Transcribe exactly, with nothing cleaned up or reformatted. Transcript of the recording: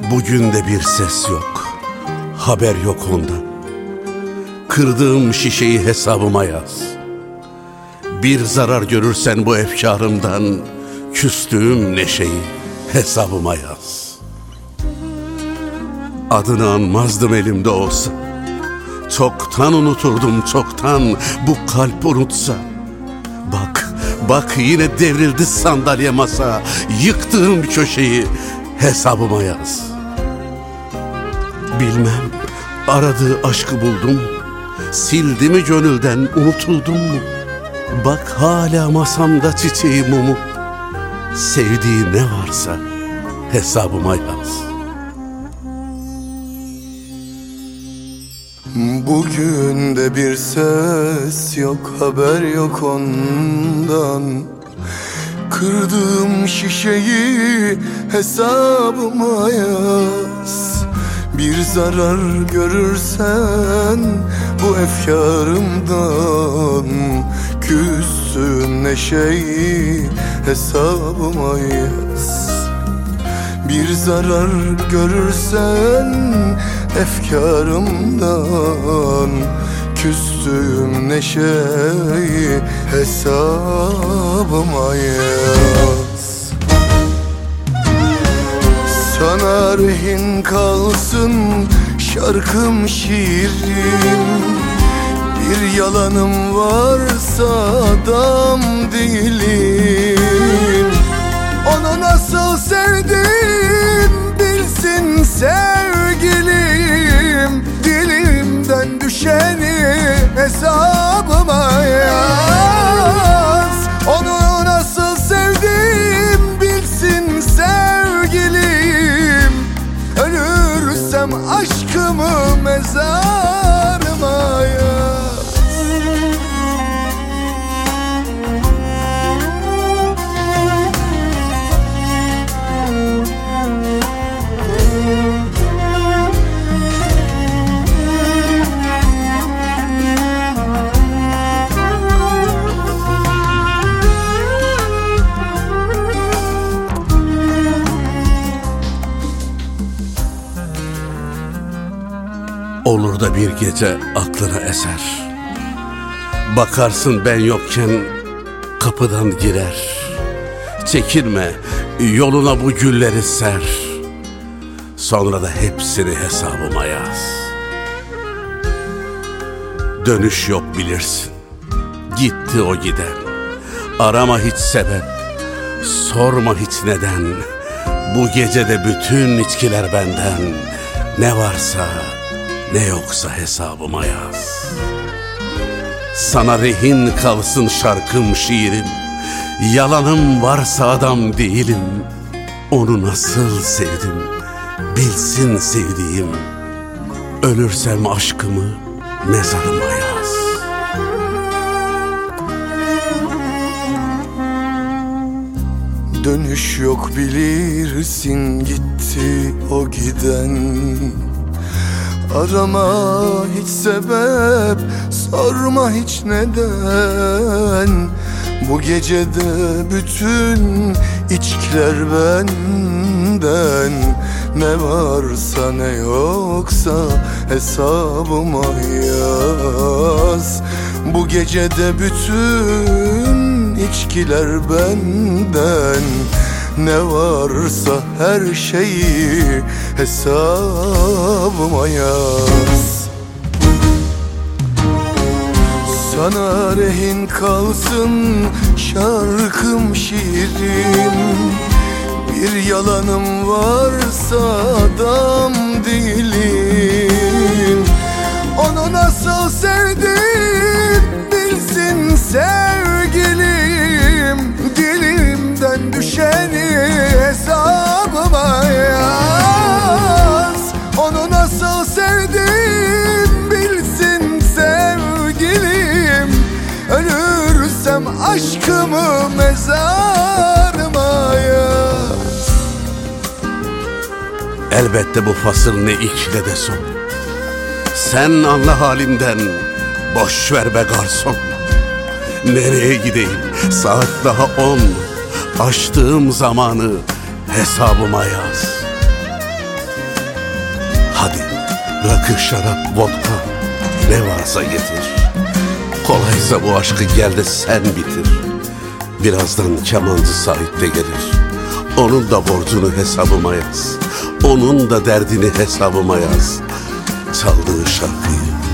Bugün de bir ses yok, haber yok ondan. Kırdığım şişeyi hesabıma yaz. Bir zarar görürsen bu efkarımdan, küstüğüm neşeyi hesabıma yaz. Adını anmazdım elimde olsa, çoktan unuturdum çoktan, bu kalp unutsa. Bak, bak yine devrildi sandalye masa, yıktığım köşeyi hesabıma yaz. Bilmem aradığı aşkı buldum, sildi mi gönülden, unutuldum mu? Bak hala masamda çiçeği mumu, sevdiği ne varsa hesabıma yaz. Bugün de bir ses yok, haber yok ondan. Kırdığım şişeyi hesabıma yaz. Bir zarar görürsen bu efkarımdan, küssün neşeyi hesabıma yaz. Bir zarar görürsen efkarımdan, küstüğüm neşeyi hesabıma yaz. Sana rehin kalsın şarkım şiirim, bir yalanım varsa adam değilim. Onu nasıl sevdim bilsin sevgilim, dilimden düşeni hesabıma yaz. Onu nasıl sevdim bilsin sevgilim, ölürsem aşkımı mezarıma yaz. Olur da bir gece aklına eser, bakarsın ben yokken kapıdan girer. Çekinme, yoluna bu gülleri ser, sonra da hepsini hesabıma yaz. Dönüş yok bilirsin, gitti o giden. Arama hiç sebep, sorma hiç neden. Bu gecede bütün içkiler benden, ne varsa ne yoksa hesabıma yaz. Sana rehin kalsın şarkım şiirim, yalanım varsa adam değilim. Onu nasıl sevdim bilsin sevdiğim, ölürsem aşkımı mezarıma yaz. Dönüş yok bilirsin, gitti o giden. Arama hiç sebep, sorma hiç neden. Bu gecede bütün içkiler benden, ne varsa ne yoksa hesabıma yaz. Bu gecede bütün içkiler benden, ne varsa her şeyi hesabıma yaz. Sana rehin kalsın şarkım şiirim, bir yalanım varsa adam değilim. Onu nasıl sevdim bilsin sevgilim, dilimden düşeni hesabıma yaz. Onu nasıl sevdim bilsin sevgilim, ölürsem aşkımı mezarıma yaz. Elbette bu fasıl ne ilk ne de son. Sen anla halimden, boş ver be garson. Nereye gideyim, saat daha on. Açtığım zamanı hesabıma yaz. Hadi rakı, şarap, vodka ne varsa getir. Kolaysa bu aşkı gel de sen bitir. Birazdan kemancı Sait de gelir. Onun da borcunu hesabıma yaz. Onun da derdini hesabıma yaz. Çaldığı şarkıyı